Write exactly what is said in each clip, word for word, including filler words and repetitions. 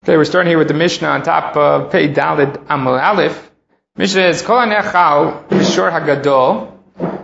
Okay, we're starting here with the Mishnah on top of Pei Daled Amud Aleph. Mishnah is Kol hanechal b'shor hagadol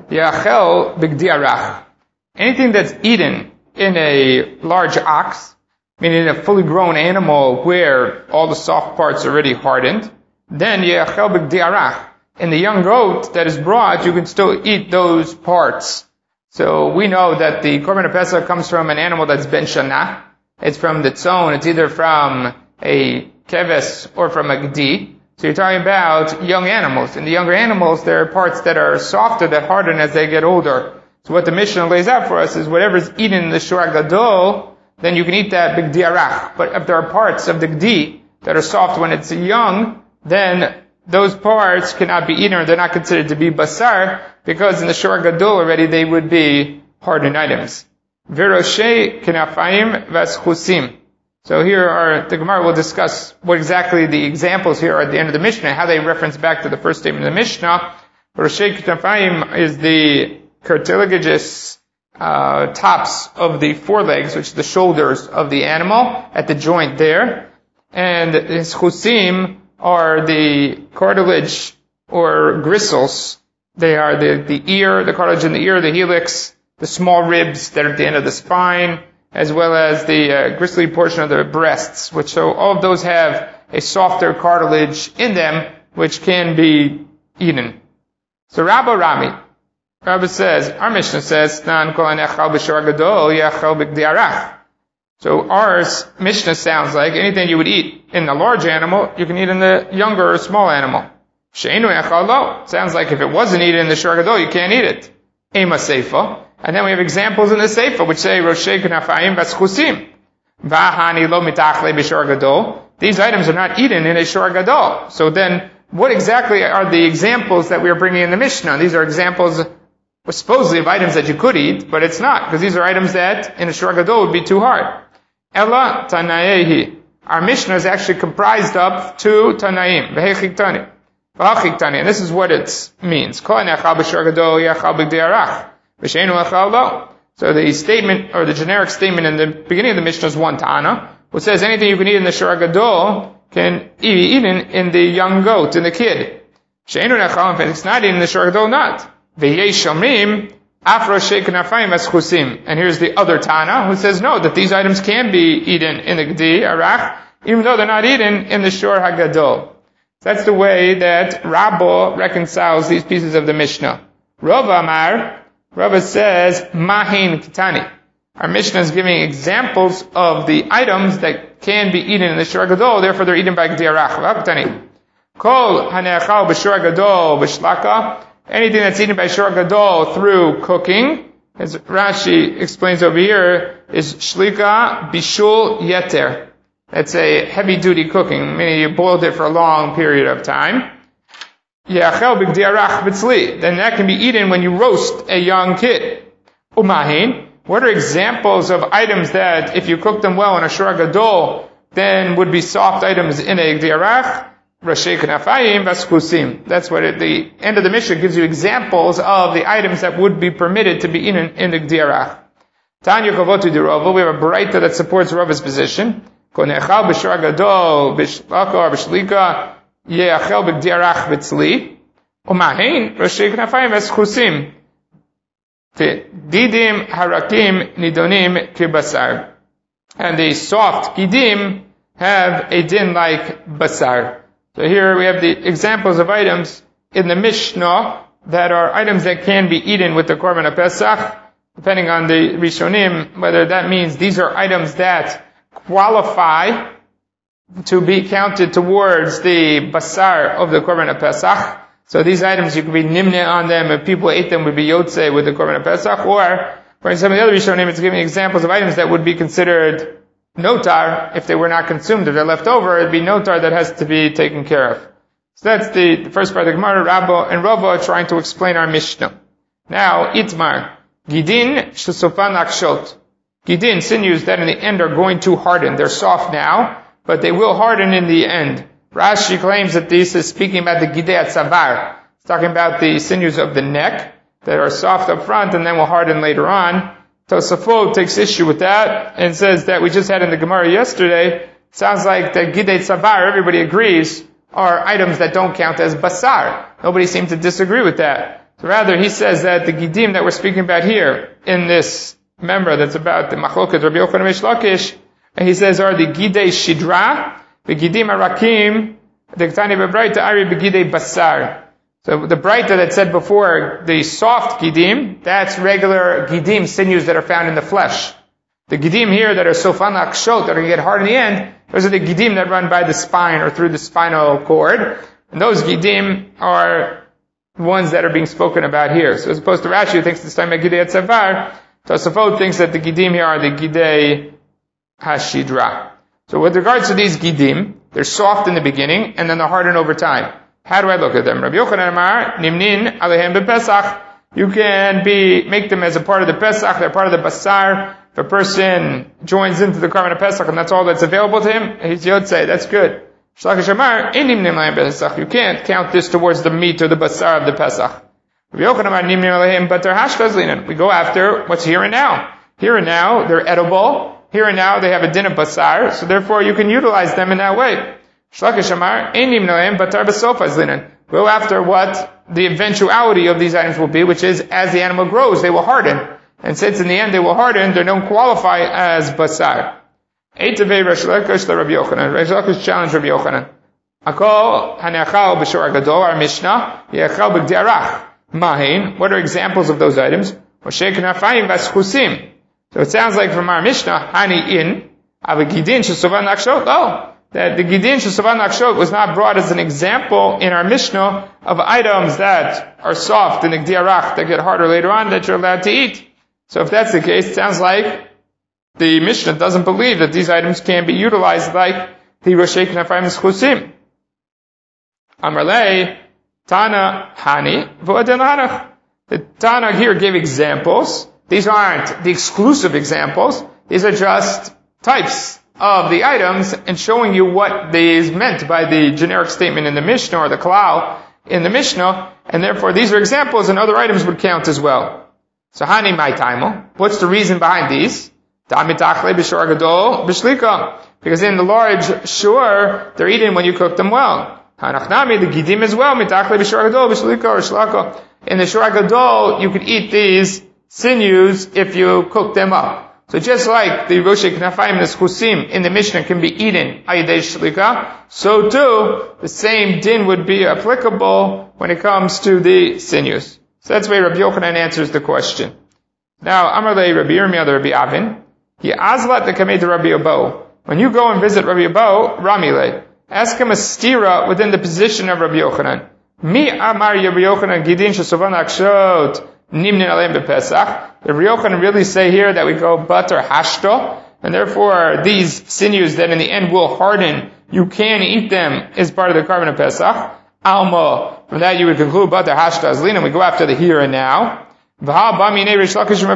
yachel b'gdi arach. Anything that's eaten in a large ox, meaning a fully grown animal where all the soft parts are already hardened, then yachel b'gdi arach. In the young goat that is brought, you can still eat those parts. So we know that the Korban Pesach comes from an animal that's ben shana. It's from the tzon. It's either from a keves or from a gdi. So you're talking about young animals. In the younger animals, there are parts that are softer, that harden as they get older. So what the Mishnah lays out for us is whatever's eaten in the shor gadol, then you can eat that b'gdi arach. But if there are parts of the gdi that are soft when it's young, then those parts cannot be eaten, or they're not considered to be basar, because in the shor gadol already they would be hardened items. Viroshe kinafayim vaschusim. So here are, the Gemara will discuss what exactly the examples here are at the end of the Mishnah, how they reference back to the first statement of the Mishnah. Viroshe kinafayim is the cartilaginous uh, tops of the forelegs, which is the shoulders of the animal, at the joint there. And his chusim are the cartilage or gristles. They are the, the ear, the cartilage in the ear, the helix, the small ribs that are at the end of the spine, as well as the uh, gristly portion of the breasts, which so all of those have a softer cartilage in them, which can be eaten. So Rabba Rami, Rabba says, our Mishnah says, Nan kol hanechal b'shor gadol yachel b'gdi arach. So ours Mishnah sounds like anything you would eat in a large animal, you can eat in the younger or small animal. She'enu yachal lo. Sounds like if it wasn't eaten in the shor gadol, you can't eat it. Ema seifa. And then we have examples in the Seifa which say, Roshei Knafayim Vaschusim. Vahani lo mitachle b'shor gadol. These items are not eaten in a shor gadol. So then, what exactly are the examples that we are bringing in the Mishnah? These are examples, supposedly, of items that you could eat, but it's not, because these are items that in a shor gadol would be too hard. Ella Tanayehi. Our Mishnah is actually comprised of two Tanaim. V'hechik Tani. V'hechik Tani. And this is what it means. Kol hanechal b'shor gadol yachal b'gdi arach. So the statement, or the generic statement in the beginning of the Mishnah is one Tana, which says anything you can eat in the shor gadol can be eaten in the young goat, in the kid. If it's not eaten in the shor gadol, not. And here's the other Tana, who says no, that these items can be eaten in the gdi arach, even though they're not eaten in the shor hagadol. That's the way that Rabbo reconciles these pieces of the Mishnah. Rav Amar, Rabbi says, Mahin Kitani. Our Mishnah is giving examples of the items that can be eaten in the shor gadol, therefore they're eaten by gdi arach. Kitani. Kol hanechal b'shor gadol b'shlaka. Anything that's eaten by shor gadol through cooking, as Rashi explains over here, is shlika bishul yeter. That's a heavy-duty cooking, meaning you boiled it for a long period of time. Yachel b'gdi arach b'tzli. Then that can be eaten when you roast a young kid. Umahin. What are examples of items that, if you cook them well in a shor gadol, then would be soft items in a gdi arach? Roshei knafayim vaschusim. That's what at the end of the Mishnah gives you examples of the items that would be permitted to be eaten in the gdi arach. Tanya kavotu di Rava. We have a baraita that supports Rava's position. Konechal b'shor gadol b'shlaka or b'shlika. Yeachel b'gdi arach b'tzli, umahin roshei knafayim vaschusim. Gidim harakim nidonim kibasar. And the soft gidim have a din like basar. So here we have the examples of items in the Mishnah that are items that can be eaten with the Korban Pesach, depending on the Rishonim, whether that means these are items that qualify to be counted towards the basar of the Korban Pesach. So these items, you could be nimne on them, if people ate them, would be yotze with the Korban Pesach, or, for some of the other Rishonim, it's giving examples of items that would be considered notar, if they were not consumed, if they're left over, it'd be notar that has to be taken care of. So that's the, the first part of the Gemara. Rabba and Rava trying to explain our Mishnah. Now, Itmar, Gidin shesofan akshot. Gidin, sinews that in the end are going to harden. They're soft now, but they will harden in the end. Rashi claims that this is speaking about the Gidei Atzavar. It's talking about the sinews of the neck that are soft up front and then will harden later on. Tosafot takes issue with that and says that we just had in the Gemara yesterday sounds like the Gidei Tzavar, everybody agrees, are items that don't count as basar. Nobody seemed to disagree with that. So rather, he says that the Gidim that we're speaking about here, in this member that's about the Machloket Rabbi Yochanan Reish Lakish, and he says are the Gidei Shidra, the Gidim Arakim, the Ktani Bebraita Ari Begidei Basar. So the Braita that said before, the soft Gidim, that's regular Gidim, sinews that are found in the flesh. The Gidim here that are Sofan Akshot, that are going to get hard in the end, those are the Gidim that run by the spine or through the spinal cord. And those Gidim are ones that are being spoken about here. So as opposed to Rashi, who thinks this time about Gidei Tzavar, Tosafot thinks that the Gidim here are the Gidei Hashidra. So with regards to these Gidim, they're soft in the beginning, and then they're hardened over time. How do I look at them? Rabbi Yochanan Amar, Nimnin Alehem BePesach. You can be, make them as a part of the Pesach, they're part of the Basar. If a person joins into the Karban of Pesach and that's all that's available to him, he's Yotzei, that's good. Shlakish Amar, Inim Nimlayim Pesach. You can't count this towards the meat or the Basar of the Pesach. Rabbi Yochanan Amar, Nimnim Alehem, but they're Hashkaz Linan. We go after what's here and now. Here and now, they're edible. Here and now, they have a din of Basar, so therefore you can utilize them in that way. Shlakish Amar, Inim Nimlayim, Batar Basofaz Linan. Go after what the eventuality of these items will be, which is as the animal grows, they will harden. And since in the end they will harden, they don't qualify as basar. Eitavei Reish Lakish Rabbi Yochanan. Reish Lakish challenged Rabbi Yochanan. Akol hanechal b'shor gadol, our Mishnah, yechal b'gdei arach. Mahin. What are examples of those items? Moshe knafayim v'schusim. So it sounds like from our Mishnah, hani in, avigidin shesovan nakshot. Oh, that the gidin shesovan nakshot was not brought as an example in our Mishnah of items that are soft in the gdei arach that get harder later on that you're allowed to eat. So if that's the case, it sounds like the Mishnah doesn't believe that these items can be utilized like the Roshei Knafayim Schusim. Amarlei, Tana Hani, V'odin Hanach. The Tana here gave examples. These aren't the exclusive examples. These are just types of the items and showing you what is meant by the generic statement in the Mishnah or the Kalal in the Mishnah, and therefore these are examples and other items would count as well. So hani my taimo. What's the reason behind these? Because in the large shore, they're eaten when you cook them well. Hanachnami, the gidim as well. In the shor gadol, you could eat these sinews if you cook them up. So just like the Roshei Knafayim Neschusim in the Mishnah can be eaten ayidei shlika, so too the same din would be applicable when it comes to the sinews. So that's why Rabbi Yochanan answers the question. Now, Amarlei Rabbi Yirmiyah the Rabbi Avin, he azlat the kamei to Rabbi Abo. When you go and visit Rabbi Abo, Ramile, ask him a stira within the position of Rabbi Yochanan. Mi amar Rabbi Yochanan gidin shesovan akshot nimnin aleim bepesach. Did Rabbi Yochanan really say here that we go butter hashto, and therefore these sinews that in the end will harden, you can eat them as part of the Karban of Pesach? Alma. From that you would conclude, but the hashta azlina, we go after the here and now. Didn't Reish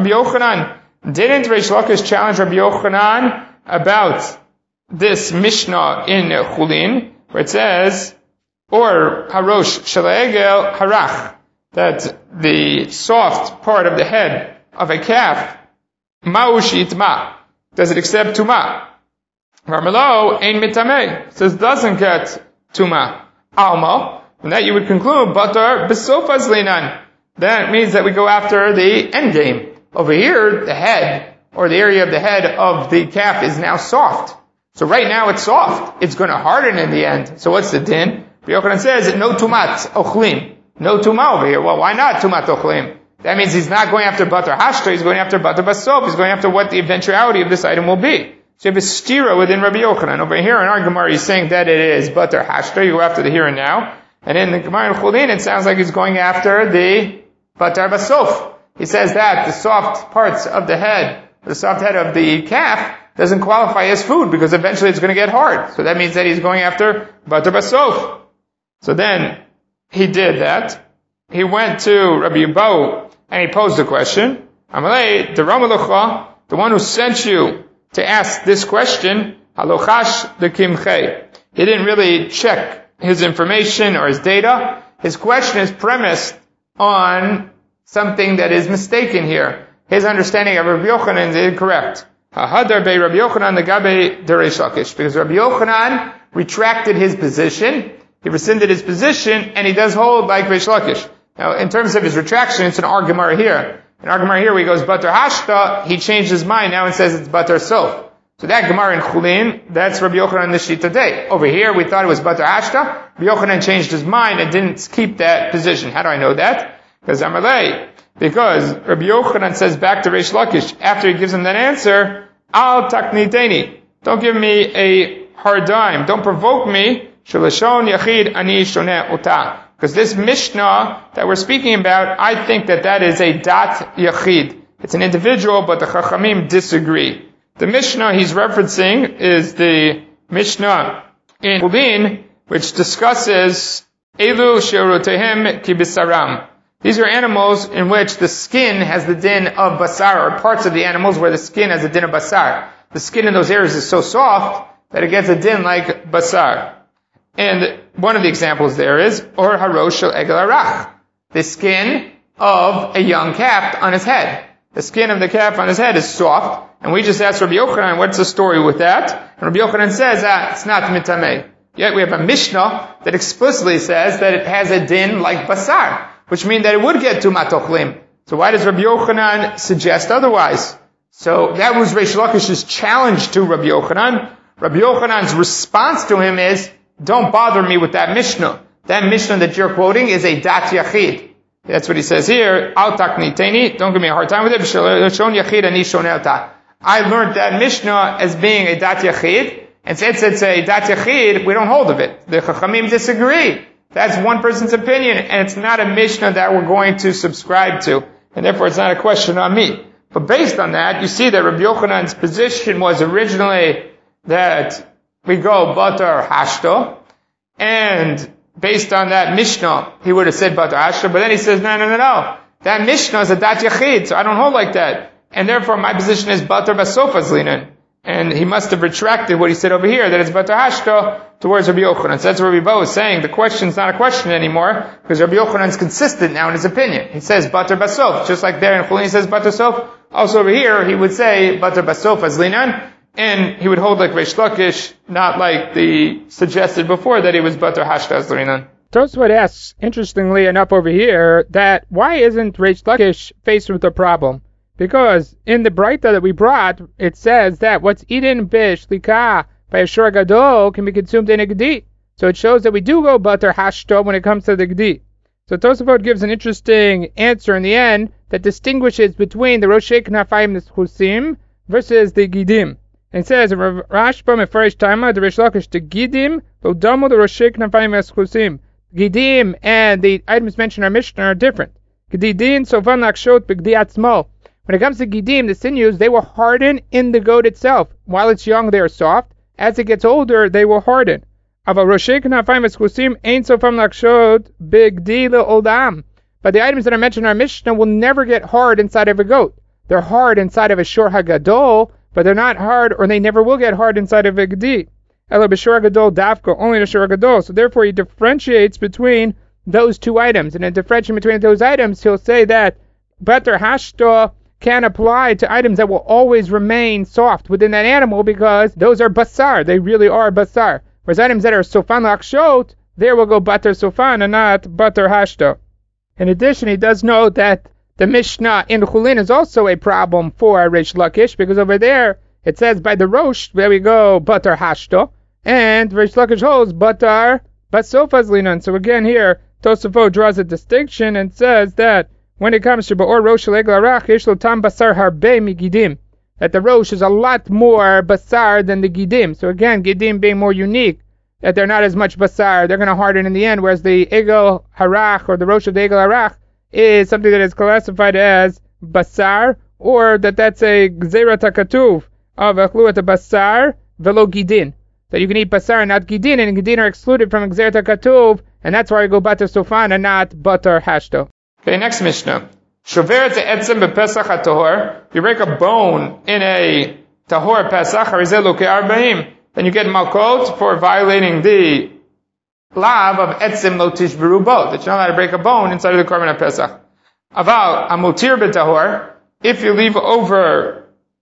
Lakish challenge Rabbi Yochanan about this Mishnah in Chulin, where it says, or Harosh Shalaegel Harach, that the soft part of the head of a calf, Ma'ush Itma, does it accept Tuma? Ramelo Ein Mitameh, says doesn't get Tuma. Alma. From that you would conclude, Batar Besofaz Linan. That means that we go after the end game. Over here, the head, or the area of the head of the calf is now soft. So right now it's soft. It's going to harden in the end. So what's the din? Yochanan says, no tumat ochlim. No tuma over here. Well, why not tumat ochlim? That means he's not going after Batar Hashta, he's going after Batar Basof. He's going after what the eventuality of this item will be. So you have a stira within Rabbi Yochanan. Over here in our Gemara, he's saying that it is Batar Hashta. You go after the here and now. And in the Gemara in Chulin, it sounds like he's going after the Batar Basof. He says that the soft parts of the head, the soft head of the calf, doesn't qualify as food because eventually it's going to get hard. So that means that he's going after Batar Basof. So then, he did that. He went to Rabbi Yabo and he posed the question. Amalei, the Ramalucha, the one who sent you to ask this question, Halochash the Kimchei. He didn't really check his information or his data. His question is premised on something that is mistaken here. His understanding of Rabbi Yochanan is incorrect. Hahadar be Rabbi Yochanan negabe de Reish Lakish. Because Rabbi Yochanan retracted his position, he rescinded his position, and he does hold like Reish Lakish. Now, in terms of his retraction, it's an argument here. In argument here, where he goes Batar Hashta, he changed his mind now and says it's Batar Sof. So that Gemara in Chulin, that's Rabbi Yochanan Nishita today. Over here, we thought it was Batar Hashta. Rabbi Yochanan changed his mind and didn't keep that position. How do I know that? Because Amalei. Because Rabbi Yochanan says back to Reish Lakish, after he gives him that answer, Al takniteni. Don't give me a hard time. Don't provoke me. Shalashon yachid ani shoneh ota. Because this Mishnah that we're speaking about, I think that that is a dat yachid. It's an individual, but the Chachamim disagree. The Mishnah he's referencing is the Mishnah in Chulin, which discusses Elu she'urotehem ki bisaram. These are animals in which the skin has the din of basar, or parts of the animals where the skin has the din of basar. The skin in those areas is so soft that it gets a din like basar. And one of the examples there is, or harosh shel egel arach, the skin of a young calf on his head. The skin of the calf on his head is soft, and we just asked Rabbi Yochanan, what's the story with that? And Rabbi Yochanan says, ah, it's not mitameh. Yet we have a Mishnah that explicitly says that it has a din like basar, which means that it would get to matochlim. So why does Rabbi Yochanan suggest otherwise? So that was Reish Lakish's challenge to Rabbi Yochanan. Rabbi Yochanan's response to him is, don't bother me with that Mishnah. That Mishnah that you're quoting is a dat yachid. That's what he says here. Al takniteni. Don't give me a hard time with it. Shon yachid ani shonelta. I learned that Mishnah as being a dat yachid, and since it's a dat yachid, we don't hold of it. The Chachamim disagree. That's one person's opinion, and it's not a Mishnah that we're going to subscribe to, and therefore it's not a question on me. But based on that, you see that Rabbi Yochanan's position was originally that we go Batar Hashto, and based on that Mishnah, he would have said Batar Hashto, but then he says, no, no, no, no. That Mishnah is a Dat Yachid, so I don't hold like that. And therefore my position is Batar Basofas Linan. And he must have retracted what he said over here, that it's Batar Hashto towards Rabbi Yochanan. So that's what Rabbi Bo is saying. The question's not a question anymore, because Rabbi Yochanan's consistent now in his opinion. He says Batar Basof, just like there in Chulin he says Batar Sof. Also over here, he would say Batar Basofas Linan. And he would hold like Reish Lakish, not like the suggested before that he was Batar Hashta Zrinan. Tosfot asks, interestingly enough over here, that why isn't Reish Lakish faced with a problem? Because in the Breita that we brought, it says that what's eaten b'shlikah by a shor gadol can be consumed in a gedi. So it shows that we do go Batar Hashta when it comes to the gedi. So Tosfot gives an interesting answer in the end that distinguishes between the Roshei Knafayim Neschusim versus the Gidim. And it says, Rashba Mefarish Tama, the Reish Lakish, the Gidim, Lodamu, the Roshei Knafayim Eschusim. Gidim and the items mentioned in our Mishnah are different. Gidin, Sovan Lakshot, B'gdi Atzmo. When it comes to Gidim, the sinews, they will harden in the goat itself. While it's young, they are soft. As it gets older, they will harden. Ava Roshei Knafayim Eschusim, Ein Sofam Lakshot, B'gdi Le'olam. But the items that are mentioned in our Mishnah will never get hard inside of a goat. They're hard inside of a Shor HaGadol, but they're not hard, or they never will get hard inside of a Gedi. Ela b'shor gadol dafka, only in a shor gadol. So therefore he differentiates between those two items. And in differentiating between those items, he'll say that Batar Hashta can apply to items that will always remain soft within that animal, because those are basar. They really are basar. Whereas items that are sofan lakshot, there will go Batar Sofan and not Batar Hashta. In addition, he does note that the Mishnah in Chulin is also a problem for Reish Lakish, because over there it says by the Rosh, there we go, Batar Hashto, and Reish Lakish holds Batar Basofas Linan. So again here, Tosafot draws a distinction and says that when it comes to Ba'or Rosh Egel Arach, Yeshlo Tam Basar Harbe Migidim, that the Rosh is a lot more Basar than the Gidim. So again, Gidim being more unique, that they're not as much Basar, they're going to harden in the end, whereas the Egel Harach, or the Rosh of the Egel Harach, is something that is classified as basar, or that that's a gzerat hakatuv of achluat basar velo gidin, that you can eat basar and not gidin, and gidin are excluded from gzerat hakatuv, and that's why we go batar sofan and not batar hashto. Okay, next Mishnah. Shover etzem bepesach hatohor. You break a bone in a tahor pesach, harizel loke arba'im, then you get malkot for violating the lav of etzim lo tishberu bo, that you're not allowed to break a bone inside of the korban of Pesach. Aval amutir b'tahor, if you leave over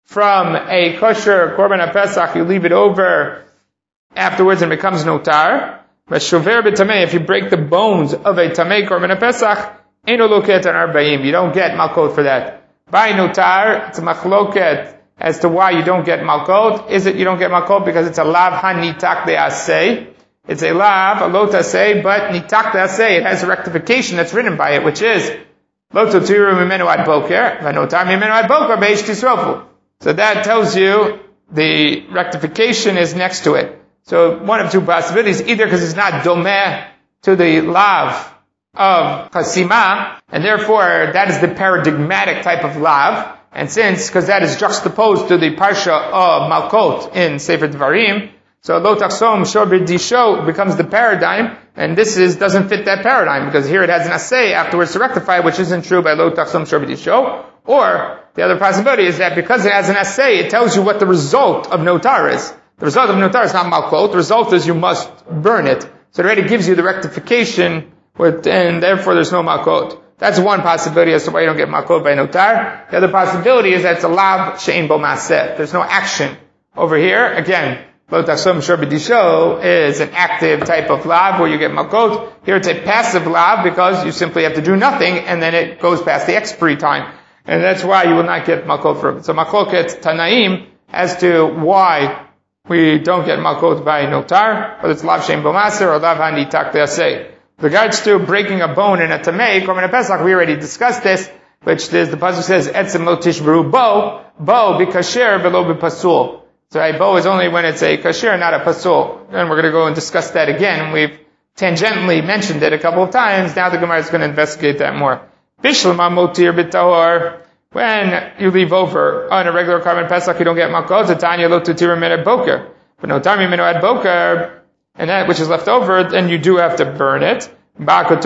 from a kosher korban pesach, you leave it over afterwards and it becomes notar. But shover b'tamei, if you break the bones of a tamei korban pesach, eino loket an arba'im, you don't get malkot for that. By notar, it's a machloket as to why you don't get malkot. Is it you don't get malkot because it's a lav hanitak de'aseh? It's a lav, a lot aseh, but nitak de'aseh, it has a rectification that's written by it, which is lo totiru mimenu ad boker, v'notar mimenu ad boker b'eish tisrofu. So that tells you the rectification is next to it. So one of two possibilities, either because it's not domeh to the lav of chasima, and therefore that is the paradigmatic type of lav, and since, because that is juxtaposed to the parsha of Malkot in Sefer Dvarim, so lo tachsom shor b'disho becomes the paradigm, and this is doesn't fit that paradigm, because here it has an assay afterwards to rectify, which isn't true by lo tachsom shor b'disho. Or, the other possibility is that because it has an assay, it tells you what the result of notar is. The result of notar is not malkot. The result is you must burn it. So it already gives you the rectification, with, and therefore there's no malkot. That's one possibility as to why you don't get malkot by notar. The other possibility is that it's a lav she'ein bo maaseh. There's no action over here. Again, lo tachsom shor b'disho is an active type of lav where you get malkot. Here it's a passive lav because you simply have to do nothing and then it goes past the expiry time. And that's why you will not get malkot from it. So machloket tanaim as to why we don't get malkot by notar, whether it's lav she'ein bo maaseh or lav hanitak de'aseh. With regards to breaking a bone in a tamei, korban pesach, we already discussed this, which is, the pasuk says, etzem lo tishbru bo, bo b'kasher below b'pasul. So a bo is only when it's a kasher, not a pasul. And we're going to go and discuss that again. We've tangentially mentioned it a couple of times. Now the Gemara is going to investigate that more. Bishlama motir b'tahor. When you leave over on a regular korban pesach, you don't get malkot. Tanya lo tutir min ad boker. But no time min ad boker. And that which is left over, then you do have to burn it. Torah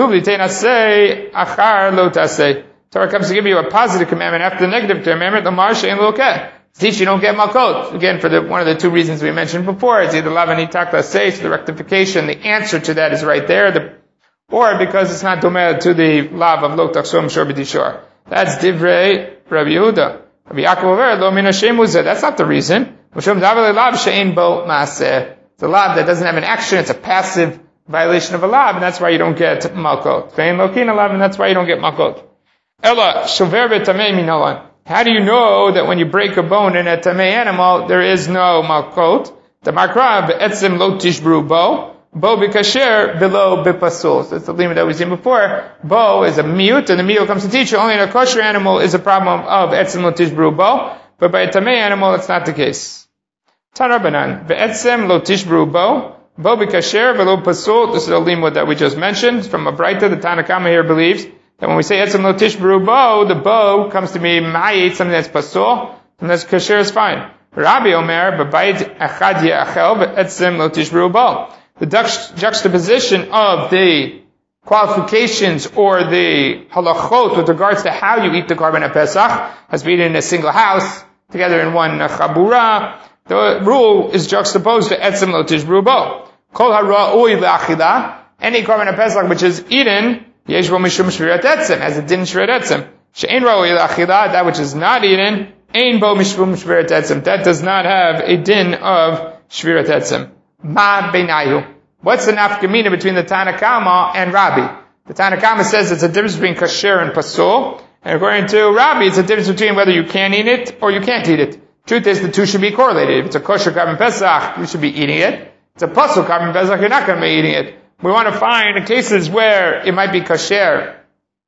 comes to give you a positive commandment after the negative commandment. Teach you don't get malkot. Again, for the, one of the two reasons we mentioned before, it's either lav hanitak de'aseh, so the rectification, the answer to that is right there, the, or because it's not domeh to the lav of lo tachsom shor b'dishor. That's divrei Rabbi Yehuda. Rabbi Yaakov over lo min Hashem uzeh. That's not the reason. Mishum davei lav she'ein bo maaseh. It's a lav that doesn't have an action, it's a passive violation of a lav, and that's why you don't get malkot. Vein lokin a lav, and that's why you don't get malkot. Ella, shover b'tamei minolan. How do you know that when you break a bone in a tamei animal, there is no malkot? The makra be'etzem lo tishbru bo, bo b'kasher below b'pasul. So that's the limit that we've seen before. Bo is a mute, and the mute comes to teach you only in a kosher animal is a problem of etzem lo tishbru bo, but by a tamei animal, it's not the case. Tarabanan, ve'etzem lo tishbru bo, bo b'kasher v'lo pasul. This is a limud that we just mentioned from a Braita. The Tanna Kama here believes that when we say etzem lo tishbru bo, the bo comes to be ma'ayit, something that's pasul, and that's kasher is fine. Rabbi Omer, b'bayit achad ye'achel, ve'etzem lo tishbru bo. The juxtaposition of the qualifications or the halachot with regards to how you eat the korban pesach has been in a single house, together in one chabura. The rule is juxtaposed to etzem lo tishbru bo. Kol hara'ui le'achila, any korban pesach which is eaten, yesh bo mishum shvirat etzem, as it didn't shvirat etzem. She'ein ra'ui le'achila, that which is not eaten, ein bo mishum shvirat etzem. That does not have a din of shvirat etzem. Ma beinayu. What's the nafkamina between the Tanna Kama and Rabbi? The Tanna Kama says it's a difference between kasher and pasul, and according to Rabbi, it's a difference between whether you can eat it or you can't eat it. Truth is, the two should be correlated. If it's a kosher korban pesach, you should be eating it. If it's a pasul korban pesach, you're not going to be eating it. We want to find cases where it might be kosher,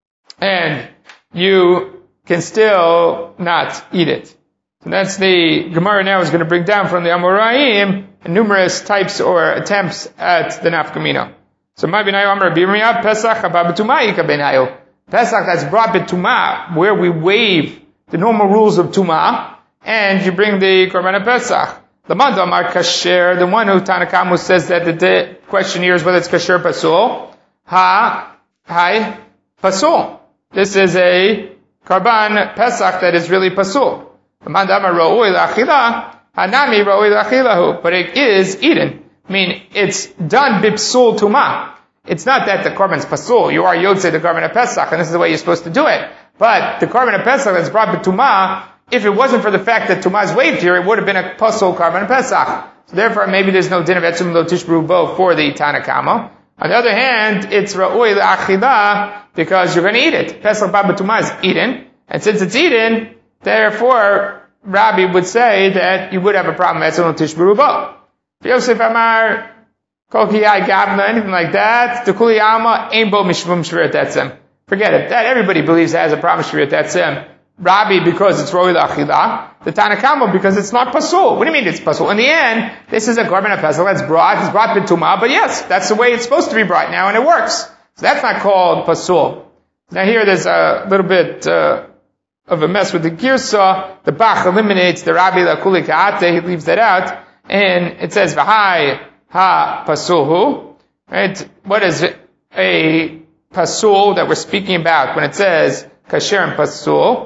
and you can still not eat it. So that's the Gemara now is going to bring down from the Amoraim numerous types or attempts at the nafkamina. So, my b'nayu amar b'yirmiyah pesach haba b'tumah ika b'nayu. Pesach that's brought b'tumah, where we waive the normal rules of tumah, and you bring the korban pesach. The Lamad amar kasher, the one who Tanna Kama says that the, the question here is whether it's kasher pasul. Ha, hai, pasul. This is a korban pesach that is really pasul. The Lamad amar ra'ui la'achila, hanami ra'ui la'achilahu. But it is eaten. I mean, it's done bipsul tumah. It's not that the korban's pasul. You are yotzei the korban pesach, and this is the way you're supposed to do it. But the korban pesach that's brought b'tumah, if it wasn't for the fact that Tumah is waived here, it would have been a Pasul Karban Pesach. So therefore, maybe there's no din of Etzim Lo Tishbru Bo for the Tanakama. On the other hand, it's Ra'ui L'Achila because you're going to eat it. Pesach Baba Tumah is eaten, and since it's eaten, therefore, Rabbi would say that you would have a problem with Etzim Lo Tishbru Bo. Yosef Amar, Kol Kiyai Gavna, anything like that, Tukuli Alma, Ein Bo Mishvum Shvirat Etzim. Forget it. That everybody believes that has a problem with Shvirat Etzim. Rabbi because it's Roi L'Achila. The Tanakama because it's not Pasul. What do you mean it's Pasul? In the end, this is a Korban Pesach that's brought. It's brought B'tumah, but yes, that's the way it's supposed to be brought now, and it works. So that's not called Pasul. Now here there's a little bit uh, of a mess with the Girsa. The Bach eliminates the Rabbi L'Kuli Ka'ate. He leaves that out. And it says, V'hai ha Pasulhu. Right? What is a Pasul that we're speaking about when it says Kasher and Pasul?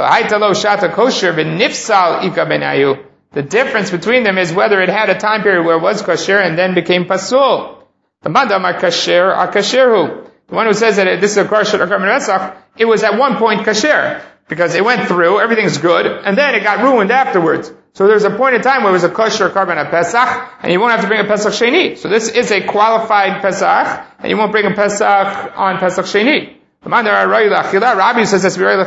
The difference between them is whether it had a time period where it was kosher and then became pasul. The madam are kasher are kasherhu. The one who says that this is a kosher or korban pesach, it was at one point kasher because it went through, everything's good, and then it got ruined afterwards. So there's a point in time where it was a kosher korban pesach, and you won't have to bring a pesach sheni. So this is a qualified pesach, and you won't bring a pesach on pesach sheni. Rabbi says if I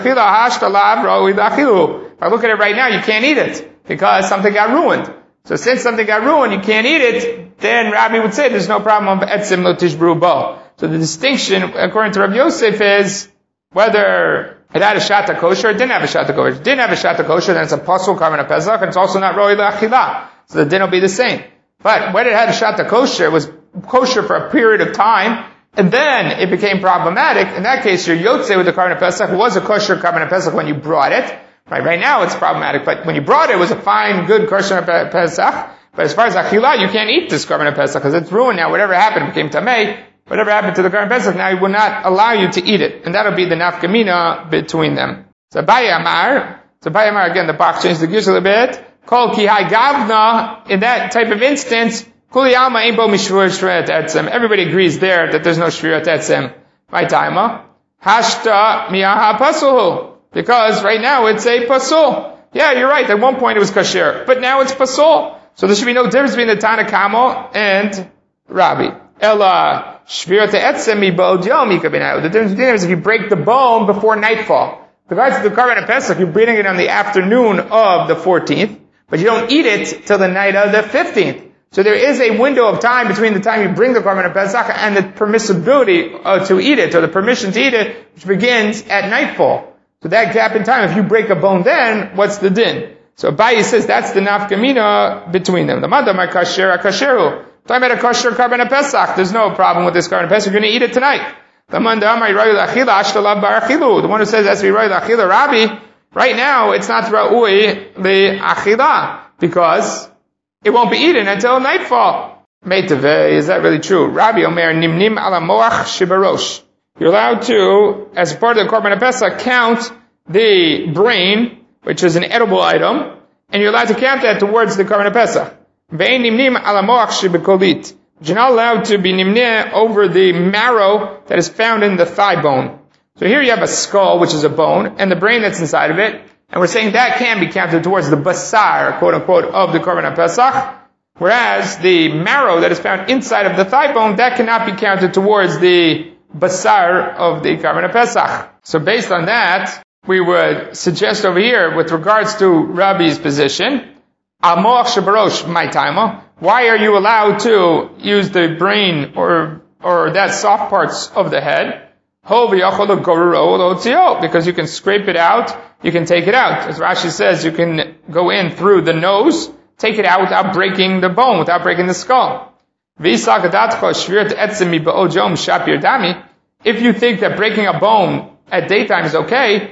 look at it right now, you can't eat it because something got ruined. So since something got ruined, you can't eat it, then Rabbi would say there's no problem of etzim lo tishbru bo. So the distinction, according to Rabbi Yosef, is whether it had a shata kosher or it didn't have a shata kosher. If it didn't have a shata kosher, then it's a pasul karban pesach, and it's also not roi l'achila. So the din will be the same. But when it had a shata kosher, it was kosher for a period of time, and then it became problematic. In that case, your yotze with the Karban Pesach was a kosher Karban Pesach when you brought it. Right, right now it's problematic, but when you brought it, it was a fine, good kosher Pesach. But as far as Achila, you can't eat this Karban Pesach because it's ruined now. Whatever happened became Tamei. Whatever happened to the Karban Pesach, now he will not allow you to eat it. And that'll be the nafkamina between them. So Abaye Amar, so Abaye Amar, again, the Bach changed the gears a little bit. Kol ki hai gavna, in that type of instance, everybody agrees there that there's no shvirat etzem. My timer. Hashta miyaha pasul. Because right now it's a pasul. Yeah, you're right. At one point it was kasher, but now it's pasul. So there should be no difference between the Tanakama and Rabbi. Ella shvirat etzem mi ba'od yom yikabinayu. The difference between them is if you break the bone before nightfall. Regards to the Karban Pesach, you're breaking it on the afternoon of the fourteenth, but you don't eat it till the night of the fifteenth. So there is a window of time between the time you bring the Karban Pesach and the permissibility uh, to eat it, or the permission to eat it, which begins at nightfall. So that gap in time, if you break a bone then, what's the din? So Abaye says that's the nafkamina between them. The madam are kasher, kasheru. Talking about a kosher Karban Pesach, there's no problem with this Karban Pesach, you're going to eat it tonight. The one who says that's Ra'ui L'Achila, Rabbi, right now it's not Ra'ui L'Achila, because it won't be eaten until nightfall. Meitave, is that really true? Rabbi Omer nimnim ala moach shibarosh. You're allowed to, as part of the Korban Pesach, count the brain, which is an edible item, and you're allowed to count that towards the Korban Pesach. Ve'en nimnim ala moach shibakolit. You're not allowed to be nimneh over the marrow that is found in the thigh bone. So here you have a skull, which is a bone, and the brain that's inside of it. And we're saying that can be counted towards the basar, quote unquote, of the Korban Pesach. Whereas the marrow that is found inside of the thigh bone, that cannot be counted towards the basar of the Korban Pesach. So based on that, we would suggest over here, with regards to Rabbi's position, Al-Moach Shabarosh, my timer, why are you allowed to use the brain or or that soft parts of the head? Because you can scrape it out, you can take it out. As Rashi says, you can go in through the nose, take it out without breaking the bone, without breaking the skull. If you think that breaking a bone at daytime is okay,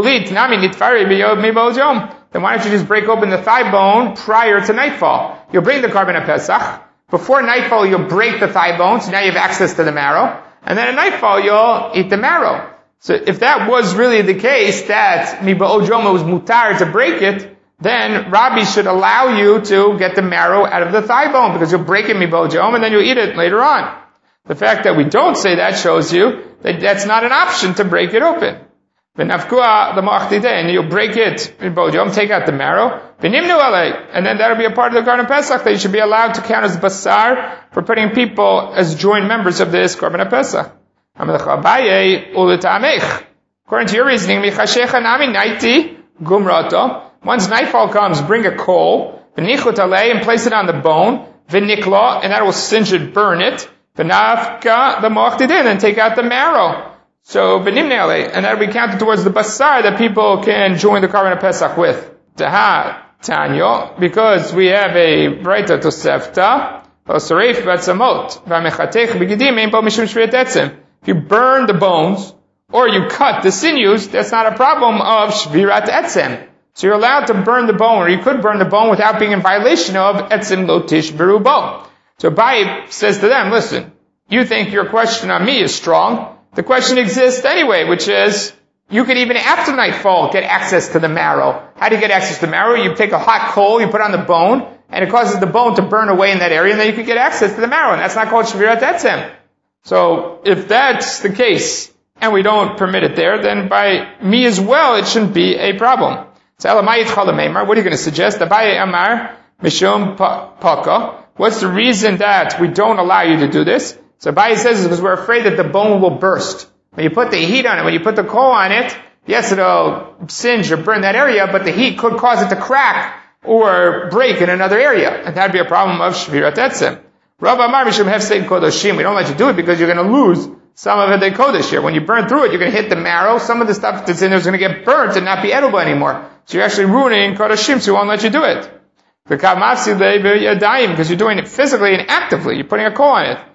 then why don't you just break open the thigh bone prior to nightfall? You'll bring the Korban Pesach. Before nightfall, you'll break the thigh bone, so now you have access to the marrow. And then at nightfall, you'll eat the marrow. So if that was really the case, that Miba'od Yom was mutar to break it, then Rabbi should allow you to get the marrow out of the thigh bone, because you'll break it Miba'od Yom and then you'll eat it later on. The fact that we don't say that shows you that that's not an option to break it open. V'nafkua the mo'ach, and you'll break it, take out the marrow, and then that'll be a part of the Korban Pesach that you should be allowed to count as basar for putting people as joint members of this Korban Pesach. According to your reasoning, once nightfall comes, bring a coal, and place it on the bone, and that will singe it, burn it, and then take out the marrow. So, and that will be counted towards the basar that people can join the Korban Pesach with. Tanyo, because we have a Braita Tosefta, if you burn the bones, or you cut the sinews, that's not a problem of Shvirat Etzem. So you're allowed to burn the bone, or you could burn the bone without being in violation of Etzem Lotish Berubo. So Abaye says to them, listen, you think your question on me is strong. The question exists anyway, which is, you could even after nightfall get access to the marrow. How do you get access to the marrow? You take a hot coal, you put it on the bone, and it causes the bone to burn away in that area, and then you can get access to the marrow, and that's not called Shvirat Etzem. So, if that's the case, and we don't permit it there, then by me as well, it shouldn't be a problem. So, Elamayit Chalameimar, what are you going to suggest? Abaye Amar, Mishum Paka. What's the reason that we don't allow you to do this? So Abaye says it's because we're afraid that the bone will burst. When you put the heat on it, when you put the coal on it, yes, it'll singe or burn that area, but the heat could cause it to crack or break in another area. And that'd be a problem of Shvirat Etzem. Rav Amar Mishum Hefseid Kodoshim. We don't let you do it because you're going to lose some of the Kodesh here. When you burn through it, you're going to hit the marrow. Some of the stuff that's in there is going to get burnt and not be edible anymore. So you're actually ruining Kodoshim, so we won't let you do it. Because you're doing it physically and actively. You're putting a coal on it.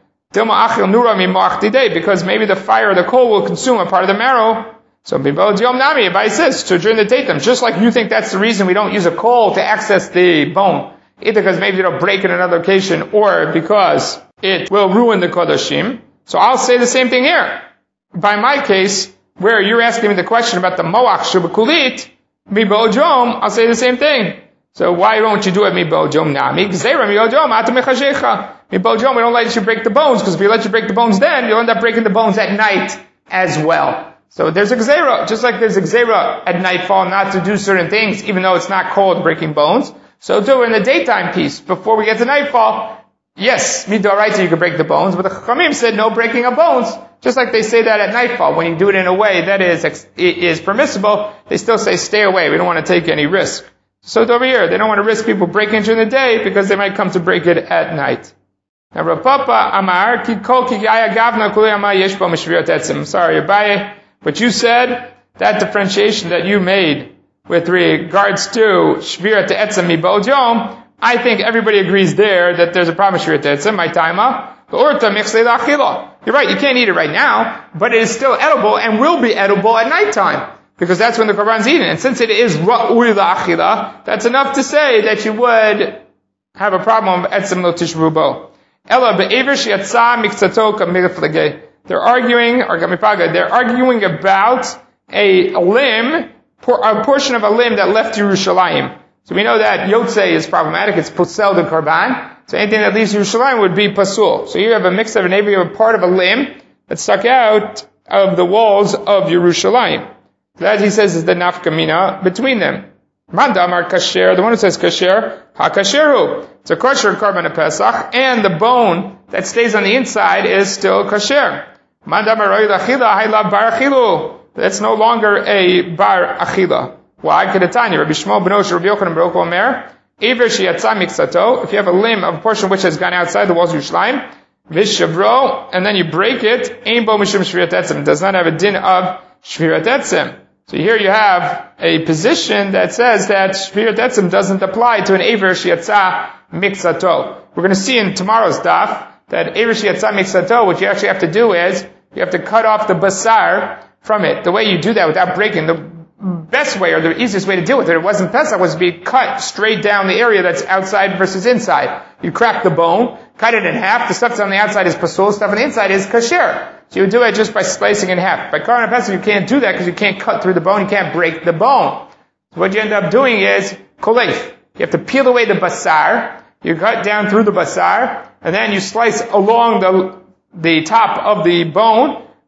Because maybe the fire or the coal will consume a part of the marrow. So Abaye says, so during the Tatum, just like you think that's the reason we don't use a coal to access the bone, either because maybe it'll break in another location, or because it will ruin the Kodashim. So I'll say the same thing here. By my case, where you're asking me the question about the Moach Shubakulit, mi Bojom, I'll say the same thing. So why don't you do it mi Bojom nami? Gzeira mi Bojom, ata mechashecha. Mi Bojom, we don't let you break the bones, because if you let you break the bones then, you'll end up breaking the bones at night as well. So there's a gzeira, just like there's a gzeira at nightfall not to do certain things, even though it's not called breaking bones. So too in the daytime piece, before we get to nightfall, yes, midoraita you can break the bones, but the Chachamim said no breaking of bones. Just like they say that at nightfall, when you do it in a way that is is permissible, they still say stay away. We don't want to take any risk. So over here, they don't want to risk people breaking during the day because they might come to break it at night. Now, Rav Papa Amar ki kol ki gavna kuli amar yesh bo mishvirat etzem. I'm sorry, Abaye, but you said that differentiation that you made with regards to shvirat etzem mi ba'od yom, I think everybody agrees there that there's a problem with shvirat etzem. My taima the orta mixle la'achila. You're right, you can't eat it right now, but it is still edible and will be edible at nighttime. Because that's when the korban's eaten. And since it is ra'ui la'achila, that's enough to say that you would have a problem of etzem lo tishrubo. Ella be'ever she'yatza mikzato kamilflege. They're arguing, or gamipaga, they're arguing about a limb, a portion of a limb that left Yerushalayim. So we know that Yotze is problematic, it's posel the korban. So anything that leaves Yerushalayim would be pasul. So you have a mix of an you have a part of a limb that stuck out of the walls of Yerushalayim. That he says is the nafkamina between them. Mandamar kasher, the one who says kasher, ha-kasheru. It's a kosher korban pesach, and the bone that stays on the inside is still kasher. Mandamar roi lachila, hayla bar achilu. That's no longer a bar achila. Why? Kedetanya, Rabbi Shmuel ben Osher, Rabbi Yochanan ben Omer, Ever sheyatza miksato, if you have a limb of a portion which has gone outside the walls of Yerushalayim, vishavro, and then you break it, ein bo mishum shvirat etzem, does not have a din of shvirat etzem. So here you have a position that says that shvirat etzem doesn't apply to an Ever sheyatza miksato. We're going to see in tomorrow's daf that Ever sheyatza miksato, what you actually have to do is, you have to cut off the basar from it. The way you do that without breaking, the best way or the easiest way to deal with it, it wasn't Pesach, was to be cut straight down the area that's outside versus inside. You crack the bone, cut it in half, the stuff that's on the outside is pasul, stuff on the inside is kasher. So you do it just by slicing in half. By Korban Pesach you can't do that because you can't cut through the bone, you can't break the bone. So what you end up doing is koleif. You have to peel away the basar, you cut down through the basar, and then you slice along the the top of the bone,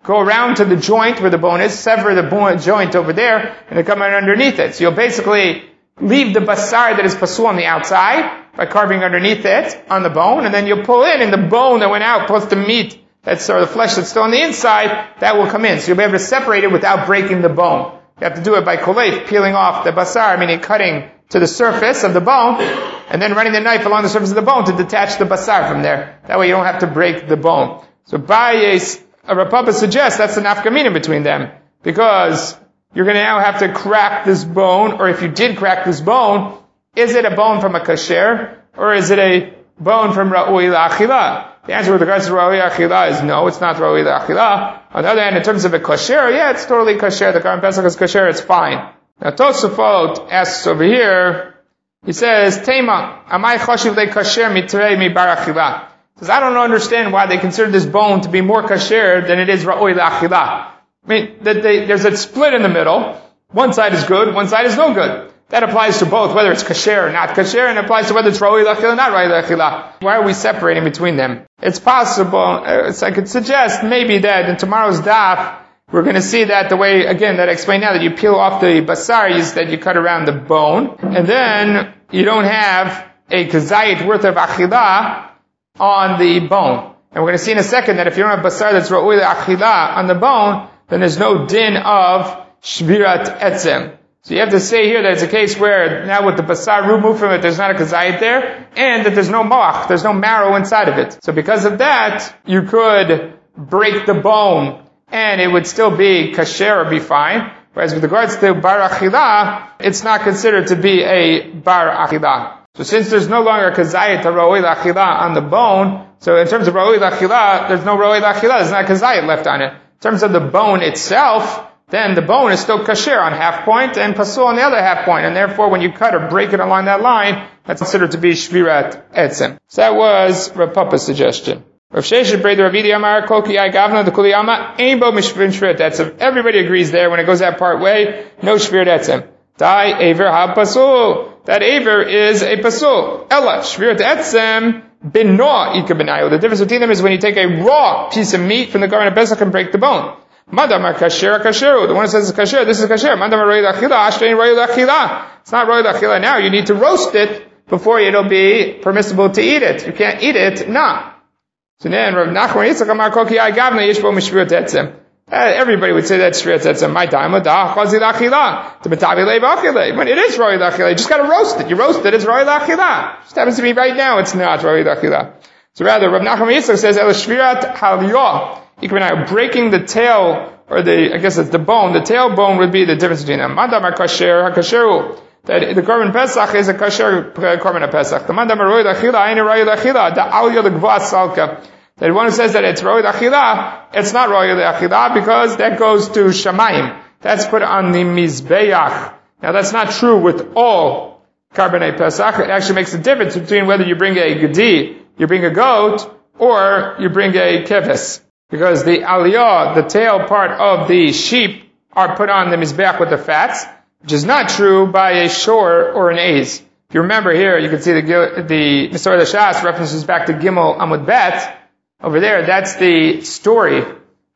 go around to the joint where the bone is, sever the bone, joint over there, and then come in underneath it. So you'll basically leave the basar that is pasul on the outside by carving underneath it on the bone, and then you'll pull in, and the bone that went out plus the meat, that's or the flesh that's still on the inside, that will come in. So you'll be able to separate it without breaking the bone. You have to do it by koleif, peeling off the basar, meaning cutting to the surface of the bone, and then running the knife along the surface of the bone to detach the basar from there. That way you don't have to break the bone. So Bayes, Rav Papa suggests that's the nafkamina between them, because you're going to now have to crack this bone, or if you did crack this bone, is it a bone from a kasher, or is it a bone from ra'ui la'achila? The answer with regards to ra'ui la'achila is no, it's not ra'ui la'achila. On the other hand, in terms of a kasher, yeah, it's totally kasher. The Karban Pesach is kasher, it's fine. Now Tosafot asks over here, he says, Tema, amai choshiv le kasher mitrei mi bar achila. He says, I don't understand why they consider this bone to be more kasher than it is ra'ui la'achila. I mean, that they, there's a split in the middle. One side is good, one side is no good. That applies to both, whether it's kasher or not kasher, and it applies to whether it's ra'ui la'achila or not ra'ui la'achila. Why are we separating between them? It's possible, uh, so I could suggest maybe that in tomorrow's daf, we're going to see that the way, again, that I explained now, that you peel off the basar, is that you cut around the bone, and then you don't have a kazayit worth of achila on the bone. And we're going to see in a second that if you don't have basar that's ra'ui la'achila on the bone, then there's no din of shvirat etzem. So you have to say here that it's a case where now with the basar removed from it, there's not a kazayit there, and that there's no moach, there's no marrow inside of it. So because of that, you could break the bone, and it would still be kasher or be fine. Whereas with regards to bar achila, it's not considered to be a bar achila. So since there's no longer a kazayit to ra'ui la'achila on the bone, so in terms of ra'ui la'achila, there's no ra'ui la'achila, there's not kazayit left on it. In terms of the bone itself, then the bone is still kasher on half point and pasul on the other half point, and therefore when you cut or break it along that line, that's considered to be shvirat etzem. So that was Rav Papa's suggestion. Rav Sheshet Breder Ravidi Amar Kol Ki Yai Gavna the Kuliyama Ein Bo Shvirat Etzem. Everybody agrees there when it goes that part way, no shvirat etzem. Dai Aver Ha Pasul. That Aver is a pasul. Ella shvirat etzem bin noah ika benayu. The difference between them is when you take a raw piece of meat from the Karban of Pesach and break the bone. Madam kasher kasheru. The one that says it's kasher, this is kasher. Madam ra'ui la'achila, ashlein ra'ui la'achila. It's not ra'ui la'achila now. You need to roast it before it'll be permissible to eat it. You can't eat it now. So then Rav Nachman Yitzchak Amar Kol Ki Yai Gavna Yesh Bo Mishvirat Etzem. Everybody would say that's shvirat etzem. My time da chazi la'achila to betavi le'v'achila. When it is ra'ui la'achila, you just got to roast it. You roast it, it's ra'ui la'achila. Just happens to be right now, it's not ra'ui la'achila. So rather, Rav Nachman Yitzchak says el shvirat haliyah. Breaking the tail, or the, I guess it's the bone, the tailbone would be the difference between them. Mandam kasher hakasheru. That the Karban Pesach is a kasher Karban Pesach. The mandam ra'ui la'achila, ain't ra'ui la'achila. The aliyah l'gvah salka. That one who says that it's ra'ui la'achila, it's not ra'ui la'achila because that goes to shamayim. That's put on the mizbeach. Now that's not true with all Karbanei Pesach. It actually makes a difference between whether you bring a gedi, you bring a goat, or you bring a keves. Because the aliyah, the tail part of the sheep, are put on the mizbeach with the fats, which is not true by a shor or an aiz. If you remember here, you can see the the Mesorah Shas references back to Gimel Amud Bet. Over there, that's the story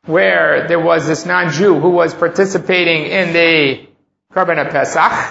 where there was this non-Jew who was participating in the Karban Pesach,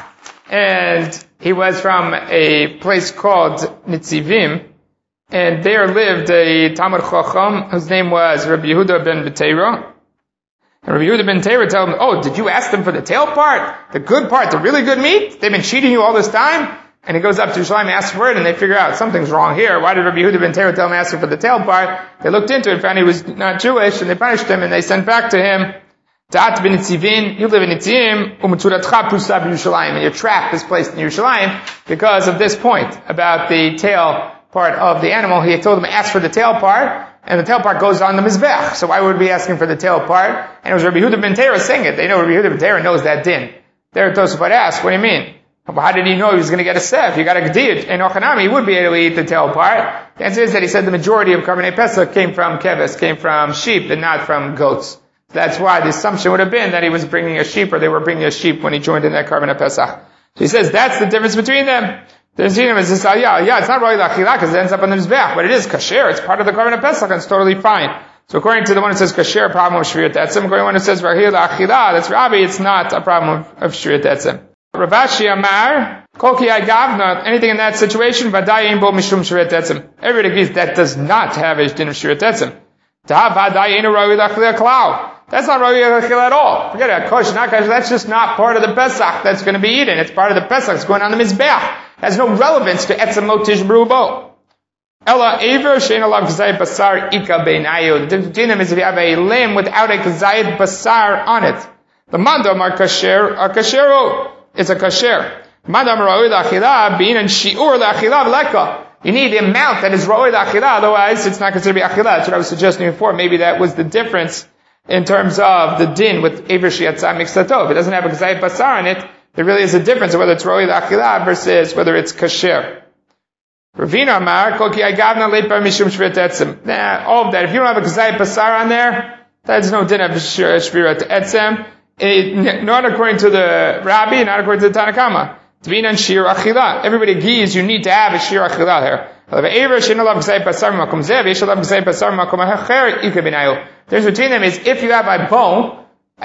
and he was from a place called Nitzivim, and there lived a Talmud Chacham whose name was Rabbi Yehuda ben Beteira. And Rabbi Yehuda ben Beteira told him, oh, did you ask them for the tail part, the good part, the really good meat? They've been cheating you all this time? And he goes up to Yerushalayim and asks for it, and they figure out something's wrong here. Why did Rabbi Yehuda ben Beteira tell him to ask him for the tail part? They looked into it, found he was not Jewish, and they punished him, and they sent back to him, Ta'at ben Nitzivin, you live in Nitzivim, u'metzuratcha prusa b'Yerushalayim, and your trap is placed in Yerushalayim because of this point about the tail part of the animal. He told him to ask for the tail part, and the tail part goes on the mizbech. So why would we be asking for the tail part? And it was Rabbi Yehuda ben Beteira saying it. They know Rabbi Yehuda ben Beteira knows that din. There Tosafot asked, what do you mean? How did he know he was going to get a sev? You got a gediyah. In Ochanami, he would be able to eat the tail part. The answer is that he said the majority of Karbanei Pesach came from keves, came from sheep, and not from goats. So that's why the assumption would have been that he was bringing a sheep, or they were bringing a sheep when he joined in that Karbanei Pesach. So he says that's the difference between them. The difference between them is this, uh, yeah, yeah, it's not ra'ui la'achila because it ends up on the mizbeach, but it is kasher. It's part of the Karbanei Pesach, and it's totally fine. So according to the one who says kasher, a problem of shvirat etzem. According to the one who says rahil achila, that's Rabbi, it's not a problem of, of shvirat etzem. Rav Ashi Amar, kol ki agavna, anything in that situation, vadai ein bo mishum shvirat etzem. Everybody agrees that does not have a din of shvirat etzem. Ta vadai ein rahil achila klau. That's not rahil achila at all. Forget it, kosher, not kosher, that's just not part of the Pesach that's going to be eaten. It's part of the Pesach, it's going on the Mizbeach. It has no relevance to etzem lo tishbru bo. Ella aver shein alav kazayit basar ika beinayu. The dinim is if you have a limb without a kazayit basar on it. The mandam are kasher, are kasheru. It's a kasher. Mandam ra'oi la'achila, bein and shi'ur la'achila v'leka. You need the amount that is ra'oi la'achila, otherwise it's not considered to be achila. That's what I was suggesting before. Maybe that was the difference in terms of the din with aver she'atzah mixtato. If it doesn't have a kazayit basar on it, there really is a difference of whether it's ra'oi la'achila versus whether it's kasher. Ravina Amar, Kol ki agavna leipar mishum shvirat etzem. Nah, all of that. If you don't have a kazayit basar on there, that's no din of shvirat etzem. Not according to the Rabbi, not according to the Tanakama. Tvina and shir achila. Everybody agrees you need to have a shir achila here. The difference between them is if you have a bone,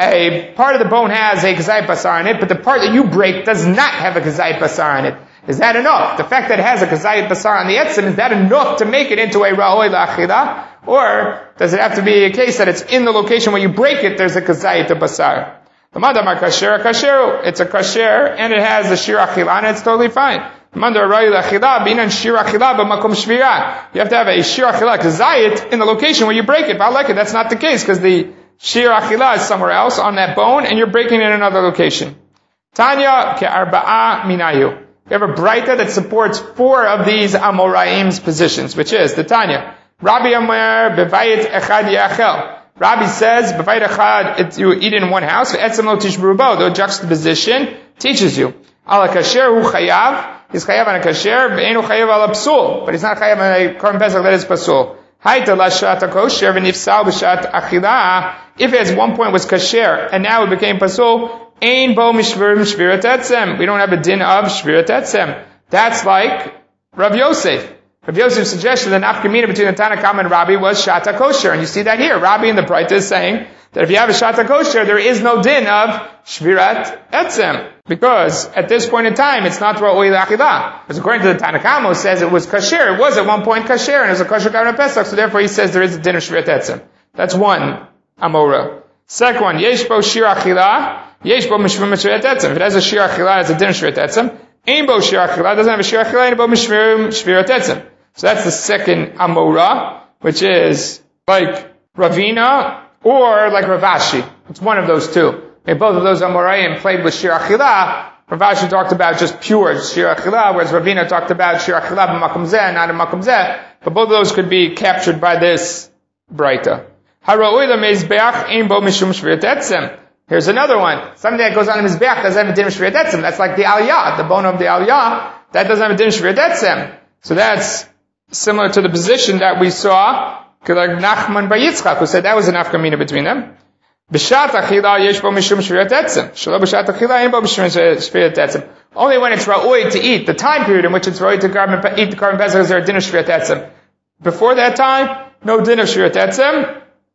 a part of the bone has a kazayit basar on it, but the part that you break does not have a kazayit basar on it. Is that enough? The fact that it has a kazayit basar on the etzem, is that enough to make it into a ra'oi la'achila? Or does it have to be a case that it's in the location where you break it, there's a kazayit basar? The mandam kasher, kasher, it's a kasher, and it has a shir achila, and it's totally fine. The mandam ra'oi la'achila, binan shir achila b'makom shvira. You have to have a shir achila kazayit in the location where you break it. But I like it, that's not the case, because the shir achila is somewhere else on that bone, and you're breaking it in another location. Tanya ke'arba'a minayu. We have a braita that supports four of these Amoraim's positions, which is the Tanya. Rabbi Amar bevayit echad yachel. Rabbi says bevayit echad, it's you eat in one house. Etzem lo tishbru bo. The juxtaposition teaches you. Ala kasher hu chayav. He's chayav on a kasher. Ve'enu chayav ala psul. But he's not chayav on a korban pesach that is pasul. Haita la shat kosher v'nifsal b'shat achila. If it at one point was kasher and now it became pasul, Ein bo mishvur shvirat etzem. We don't have a din of shvirat etzem. That's like Rav Yosef. Rav Yosef suggested the nafkamina between the Tanakam and Rabbi was shata kosher. And you see that here. Rabbi in the Braita is saying that if you have a shata kosher, there is no din of shvirat etzem. Because at this point in time, it's not ra'oi la'achila. Because according to the Tanakam, who says it was kasher, it was at one point kasher, and it was a kosher korban pesach, so therefore he says there is a din of shvirat etzem. That's one Amora. Second one, yesh bo shir achila. Yesh bo mishvur shvirat etzem. If it has a shir achila, it's a din of shvirat etzem. Ein bo shir achila, doesn't have a shir achila, ein bo mishvur shvirat etzem. So that's the second Amora, which is like Ravina or like Rav Ashi. It's one of those two. And both of those Amoraim played with shir achila. Rav Ashi talked about just pure shir achila, whereas Ravina talked about shir achila b'makom zeh, not in makom zeh. But both of those could be captured by this braita. Hara'oi lemezbeach ein bo mishum shvirat etzem. Here's another one. Something that goes on the Mizbeach doesn't have a din of shvirat etzem. That's like the aliyah, the bone of the aliyah. That doesn't have a din of shvirat etzem. So that's similar to the position that we saw, like Nachman bar Yitzchak, who said that was an afkamina between them. B'shat achila yesh bo mishum shvirat etzem. Shelo b'shat achila ein bo mishum shvirat etzem. Only when it's ra'oi to eat, the time period in which it's ra'oi to garment, eat the korban pesach, is there a din of shvirat etzem. Before that time, no din of shvirat etzem.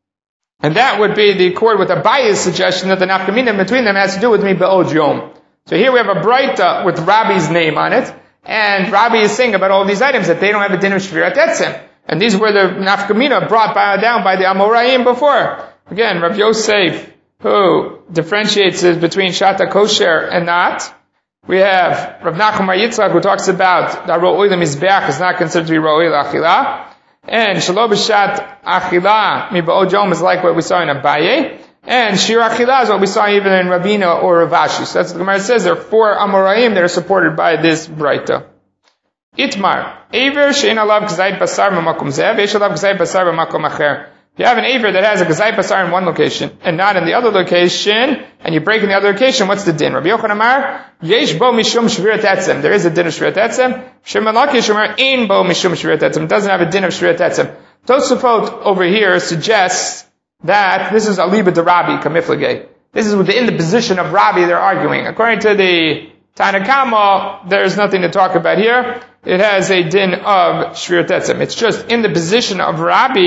And that would be the accord with Abaye's suggestion that the nafkamina between them has to do with me be'od yom. So here we have a braita with Rabbi's name on it, and Rabbi is saying about all these items that they don't have a din of shvirat etzem. And these were the nafkamina brought by, down by the Amoraim before. Again, Rav Yosef, who differentiates it between shata kosher and not. We have Rav Nachman bar Yitzchak, who talks about that ro'oi lemizbeach is not considered to be ro'oi la'achila. And shelo b'shat achila mi ba'od yom is like what we saw in Abaye. And shir achila is what we saw even in Ravina or Rav Ashi. So that's what the Gemara says. There are four Amoraim that are supported by this braita. Itmar. Aver she'en alav k'zayit basar b'makom zeh, ve'esh alav k'zayit basar b'makom acher. If you have an aver that has a k'zayit basar in one location and not in the other location, and you break in the other location, what's the din? Rabbi Yochanan Amar, yesh bo mishum shvirat etzem. There is a din of shvirat etzem. Shimon Lakish Amar, ein bo mishum shvirat etzem. It doesn't have a din of shvirat etzem. Tosafot over here suggests that this is aliba de Rabbi kamiflagei. This is within the position of Rabbi they're arguing. According to the Tanakama, there's nothing to talk about here. It has a din of shvirat etzem. It's just in the position of Rabbi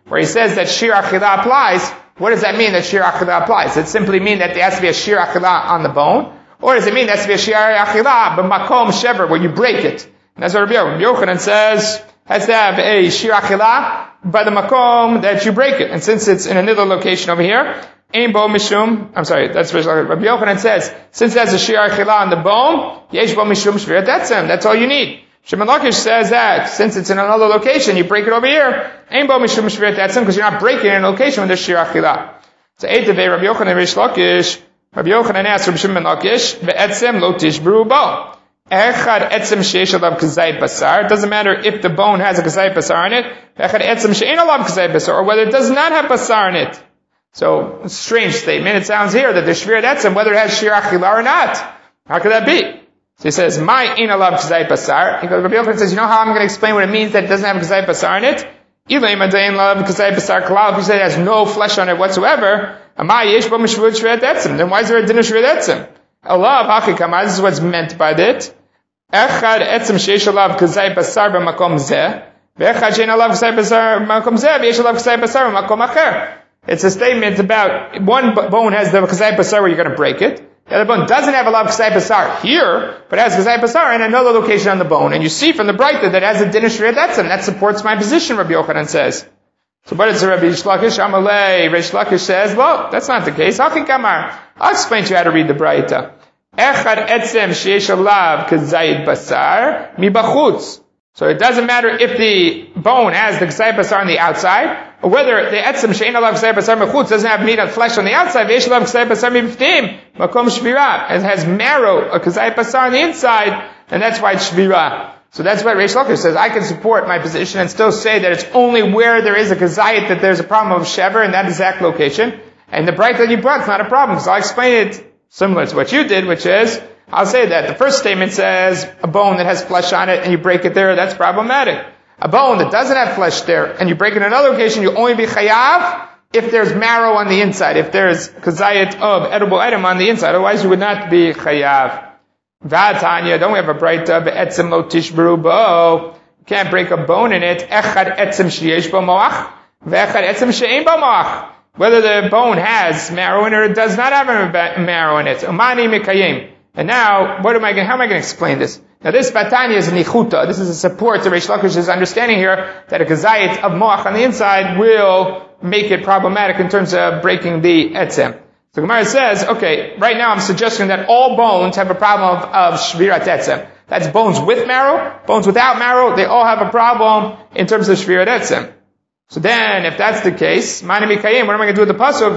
where he says that shir achila applies, what does that mean that shir achila applies? Does it simply mean that there has to be a shir achila on the bone? Or does it mean there has to be a shir achila, but makom shever, where you break it? And that's what Rabbi Yochanan says, has to have a shir achila by the makom that you break it. And since it's in another location over here, ein bo mishum, I'm sorry, that's what Rabbi Yochanan says, since there's a shir achila on the bone, yesh bo mishum shvirat etzem, that's all you need. Shimon Lakish says that since it's in another location, you break it over here, ein bo mishum shvirat etzem, because you're not breaking it in a location when there's shir achila. So eitavei Rabbi Yochanan Rish Lakish, Rabbi Yochanan asked Rabbi Shimon Lakish, ve'etzem lo tishbru bo. Echad etzem sheish alav kazayit basar. It doesn't matter if the bone has a kazayit basar in it. Echad etzem she'ein alav kazayit basar, or whether it does not have basar in it. So, a strange statement. It sounds here that there's shvirat etzem, whether it has shir achila or not. How could that be? So he says, my ein alav kazayit basar. He goes, Rabbi Yochanan says, you know how I'm going to explain what it means that it doesn't have kazayit basar in it? Ilay madayin alav kazayit basar kalal. If you say it has no flesh on it whatsoever, amay yesh bo mishvut shvirat etzem. Then why is there a din of shvirat etzem? Alav hachikama. This is what's meant by it. Echad etzem sheish alav kazay basar b'makom zeh, ve'echad shein alav kazay basar b'makom zeh, ve'yesh alav kazay basar b'makom acher. It's a statement about one bone has the kazay basar where you're going to break it. The other bone doesn't have alav kazay basar here, but has kazay basar in another location on the bone. And you see from the Breita that has a din of shvirat etzem. That supports my position, Rabbi Yochanan says. So, but it's a Rabbi Shlakish Amalei. Rish Lakish says, well, that's not the case. Hachi kamar. I'll explain to you how to read the Breita. Echad etzem sheish alav kazayit basar mibachutz. So it doesn't matter if the bone has the kazayit basar on the outside, or whether the etzem shein alav kazayit basar mechutz doesn't have meat and flesh on the outside. Veish alav kazayit basar mibiftim makom shvira. It has marrow, a kazayit basar on the inside, and that's why it's shvira. So that's why Reish Lakish says I can support my position and still say that it's only where there is a kazayit that there's a problem of shever in that exact location. And the bright that you brought is not a problem, because I'll explain it similar to what you did, which is, I'll say that the first statement says a bone that has flesh on it and you break it there, that's problematic. A bone that doesn't have flesh there and you break it in another location, you only be chayav if there's marrow on the inside, if there's kazayit of edible item on the inside, otherwise you would not be chayav. V'atanya, don't we have a Breita, be'etzem lo tishbru bo, you can't break a bone in it, echad etzem sheyesh bo moach, ve'echad etzem she'ein bo moach. Whether the bone has marrow in it or it does not have marrow in it. Umani mikayim. And now, what am I going, how am I going to explain this? Now this Batanya is nichuta. This is a support to Reish Lakish's understanding here that a kazayit of moach on the inside will make it problematic in terms of breaking the etzem. So Gemara says, okay, right now I'm suggesting that all bones have a problem of, of shvirat etzem. That's bones with marrow, bones without marrow, they all have a problem in terms of shvirat etzem. So then, if that's the case, what am I going to do with the pasuk?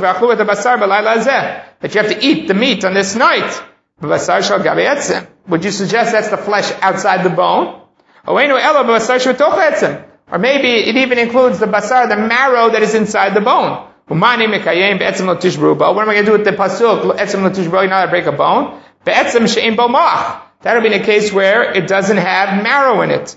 That you have to eat the meat on this night. Would you suggest that's the flesh outside the bone? Or maybe it even includes the basar, the marrow that is inside the bone. What am I going to do with the pasuk? You're not to break a bone. That'll be in a case where it doesn't have marrow in it.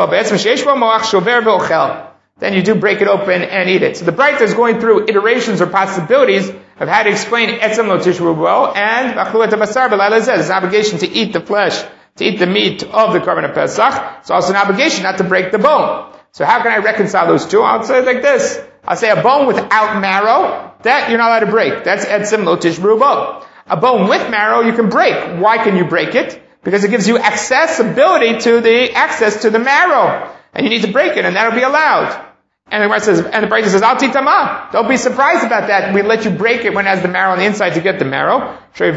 Then you do break it open and eat it. So the Breita is going through iterations or possibilities of how to explain etzem lo tishbru bo and v'achlu et basar b'layla zeh. There's an obligation to eat the flesh, to eat the meat of the Korban of Pesach. It's also an obligation not to break the bone. So how can I reconcile those two? I'll say it like this. I'll say a bone without marrow, that you're not allowed to break. That's etzem lo tishbru bo. A bone with marrow you can break. Why can you break it? Because it gives you accessibility to the access to the marrow. And you need to break it, and that'll be allowed. And the Gemara says, and the Breita says, Al titama. Don't be surprised about that. We let you break it when it has the marrow on the inside to get the marrow. You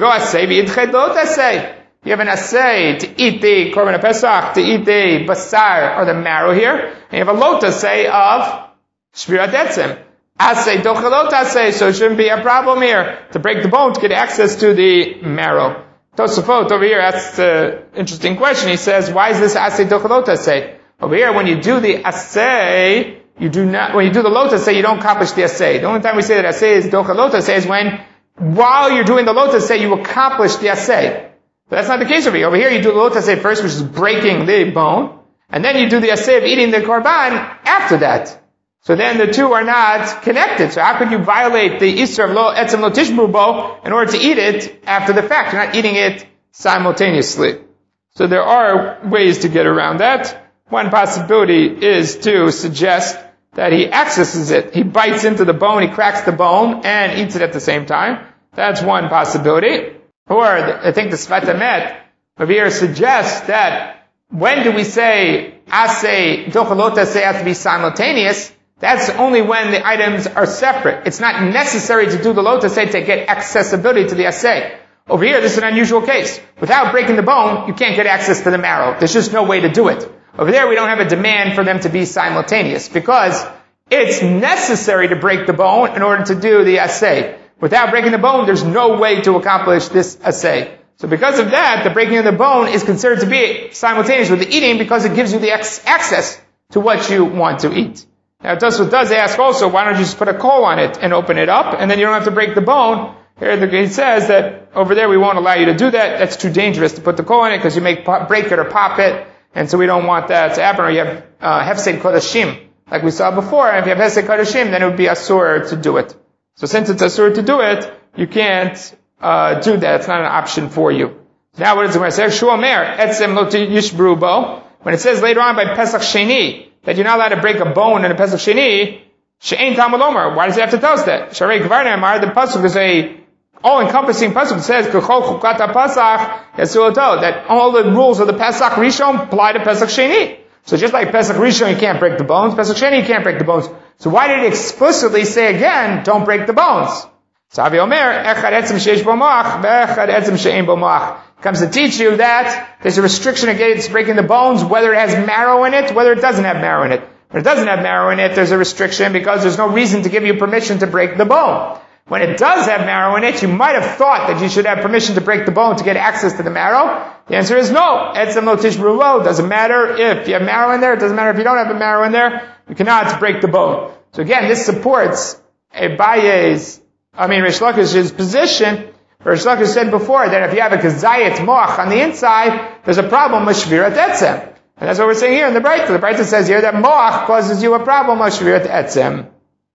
have an assay to eat the Korban Pesach, to eat the basar or the marrow here. And you have a lot assay of shvirat etzem. Assay dochelot assay, so it shouldn't be a problem here to break the bone to get access to the marrow. Tosafot over here asks an interesting question. He says, why is this assay dochelot assay? Over here, when you do the assay, you do not, when you do the lotus say, you don't accomplish the assay. The only time we say that assay is docha lotus say is when, while you're doing the lotus say, you accomplish the assay. But that's not the case over here. Over here, you do the lotus say first, which is breaking the bone, and then you do the assay of eating the korban after that. So then the two are not connected. So how could you violate the Isra of lo etzem lo tishbru bo in order to eat it after the fact? You're not eating it simultaneously. So there are ways to get around that. One possibility is to suggest that he accesses it. He bites into the bone, he cracks the bone, and eats it at the same time. That's one possibility. Or, I think the Sfat Emet over here suggests that when do we say asay, dochalot asay has to be simultaneous? That's only when the items are separate. It's not necessary to do the lot asay to get accessibility to the asay. Over here, this is an unusual case. Without breaking the bone, you can't get access to the marrow. There's just no way to do it. Over there, we don't have a demand for them to be simultaneous because it's necessary to break the bone in order to do the assay. Without breaking the bone, there's no way to accomplish this assay. So because of that, the breaking of the bone is considered to be simultaneous with the eating because it gives you the ex- access to what you want to eat. Now, Tosfos does ask also, why don't you just put a coal on it and open it up, and then you don't have to break the bone? Here he says that over there we won't allow you to do that. That's too dangerous to put the coal in it because you may pop, break it or pop it, and so we don't want that to happen. Or you have uh, hefsed kodashim, like we saw before. And if you have hefsed kodashim, then it would be asur to do it. So since it's asur to do it, you can't uh, do that. It's not an option for you. Now what is it going to say? Shuomer etzem lo yishbru bo. When it says later on by Pesach Sheni that you're not allowed to break a bone in a Pesach Sheni, she'ein Talmud Omer. Why does it have to tell us that? Sharei Kvar Ne'amar, the pasuk is a all-encompassing pasuk. It says K'chol Chukat HaPasach Yasuoto, that all the rules of the Pesach Rishon apply to Pesach Sheni. So just like Pesach Rishon, you can't break the bones. Pesach Sheni, you can't break the bones. So why did it explicitly say again, don't break the bones? Savi Omer, Echad etzem sheish bo moach, ve'echad etzem she'ein bo moach. Comes to teach you that there's a restriction against breaking the bones, whether it has marrow in it, whether it doesn't have marrow in it. When it doesn't have marrow in it, there's a restriction because there's no reason to give you permission to break the bone. When it does have marrow in it, you might have thought that you should have permission to break the bone to get access to the marrow. The answer is no. Etzem lo tishbru bo. Doesn't matter if you have marrow in there. It doesn't matter if you don't have a marrow in there. You cannot break the bone. So again, this supports Abaye's, I mean, Reish Lakish's position. Reish Lakish said before that if you have a kazayit moach on the inside, there's a problem with shvirat etzem. And that's what we're saying here in the Breita. The Breita says here that moach causes you a problem with shvirat etzem.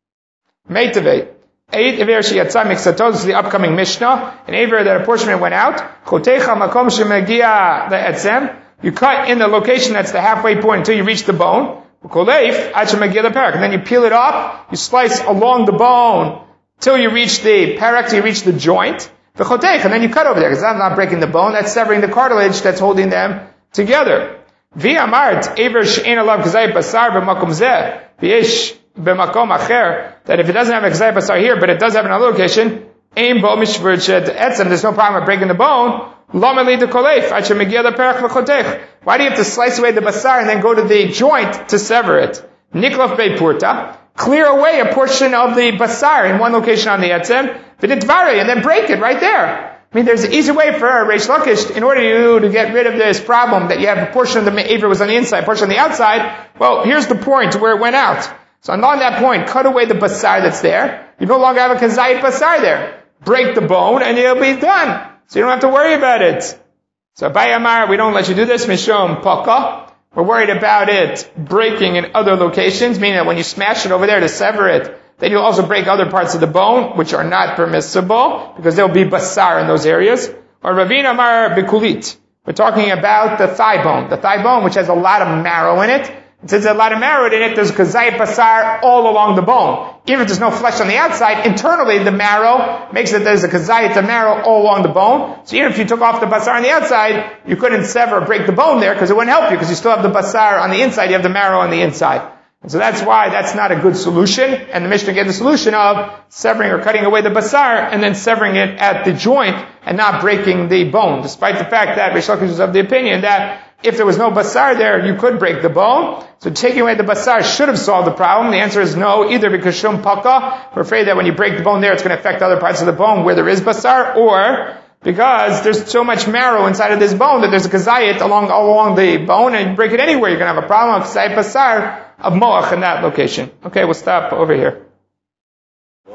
Meitaveh. Eight Aver Shiyatzah Miksatot, this is the upcoming Mishnah. An Aver that apportionment went out. Chotecha makom shemegia le'etzem. You cut in the location that's the halfway point until you reach the bone. Koleif ad shemegia le'perak. And then you peel it off, you slice along the bone till you reach the perak, till you reach the joint. V'chotech, and then you cut over there, because that's not breaking the bone, that's severing the cartilage that's holding them together. V'amart Aver she'en alav k'zay basar b'makom zeh. V'yesh b'makom acher, that if it doesn't have a k'zay basar here, but it does have another location, ein bo mishvur etzem, there's no problem with breaking the bone. Lomeli de koleif, ad shemegia le'perach v'chotech. Why do you have to slice away the basar and then go to the joint to sever it? Niklof be'purta, clear away a portion of the basar in one location on the etzem, v'nitvari, and then break it right there. I mean, there's an easy way for Reish Lakish, in order to, to get rid of this problem that you have a portion of the Aver was on the inside, a portion on the outside. Well, here's the point where it went out. So on that point, cut away the basar that's there. You no longer have a kazayit basar there. Break the bone and it'll be done. So you don't have to worry about it. So Abaye Amar, we don't let you do this, Mishom Paka. We're worried about it breaking in other locations, meaning that when you smash it over there to sever it, then you'll also break other parts of the bone, which are not permissible, because there will be basar in those areas. Or Ravina Amar Bikulit. We're talking about the thigh bone. The thigh bone, which has a lot of marrow in it. And since there's a lot of marrow in it, there's kazayit basar all along the bone. Even if there's no flesh on the outside, internally the marrow makes it there's a kazayit of marrow all along the bone. So even if you took off the basar on the outside, you couldn't sever or break the bone there because it wouldn't help you because you still have the basar on the inside, you have the marrow on the inside. And so that's why that's not a good solution. And the Mishnah gave the solution of severing or cutting away the basar and then severing it at the joint and not breaking the bone. Despite the fact that Reish Lakish is of the opinion that if there was no basar there, you could break the bone. So taking away the basar should have solved the problem. The answer is no, either because shum paka, we're afraid that when you break the bone there, it's going to affect other parts of the bone where there is basar, or because there's so much marrow inside of this bone that there's a kazayit along, all along the bone, and you break it anywhere, you're going to have a problem of kazayit basar of moach in that location. Okay, we'll stop over here.